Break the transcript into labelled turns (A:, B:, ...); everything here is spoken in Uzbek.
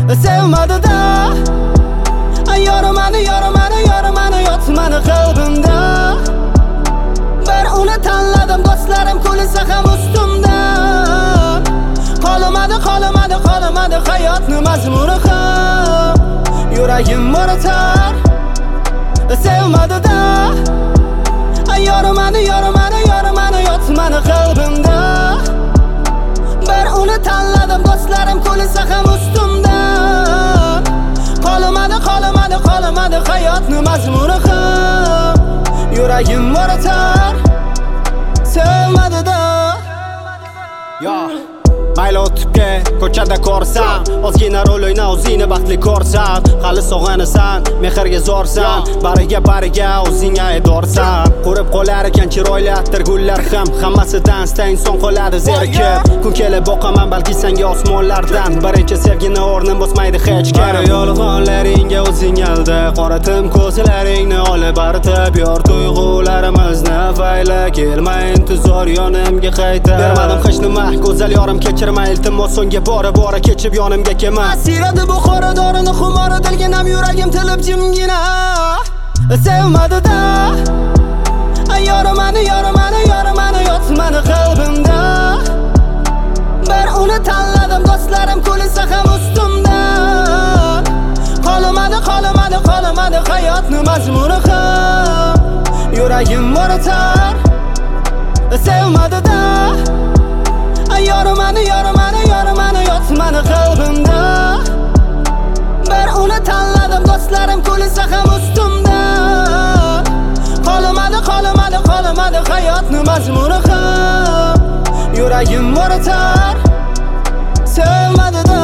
A: sevmadi-da. Yorimani yotmani qalbimda. Bir uni tanladim, do'stlarim kulsa ham ustimda. Qolmadi hayotni mazmuni ham. Yuragim mo'ratar, sevmadi-da. Yorimani yotmani qalbimda. Bir uni tanladim, do'stlarim kulsa ham ustimda. Qolmadi hayotni mazmuni ham. Yuragim mo'ratar, sevmadi-da. Mayli o'tibga ko'chada ko'rsam, ozgina rol o'yna, o'zingni baxtli ko'rsan. Hali sog'anasan, mehrga zo'rsan, bariga o'zing aydorsan. Qurib qolar ekan chiroyli atirgullar ham, hammasidan sta inson qoladi zerikib. Kun kelib boqaman balki senga osmonlardan. Birinchi sevgini o'rnin bosmaydi hech kim. Yolg'onlaringga o'zing alda, qoratim ko'zlaringni olib artib yor tuyg'ularimizni fayla. Kelma intizor yonimga qayta. Bermadim hech nima, go'zal yorim kechirma, iltimos so'ngga bora kechib yonimga kelma. Siradi bu qoradorini xumori dilginam, yuragim tilib jimgina. Sevmadi-da. Yorimani yotmani qalbimda. Bir uni tanladim, do'stlarim kulsa ham ustimda. Qolmadi hayotni mazmuni ham. Yuragim mo'ratar, sevmadi-da. Yorimani yotmani qalbimda. Bir uni tanladim, do'stlarim kulsa ham ustimda. Qolmadi hayotni mazmuni ham. Yuragim mo'ratar, sevmadi-da.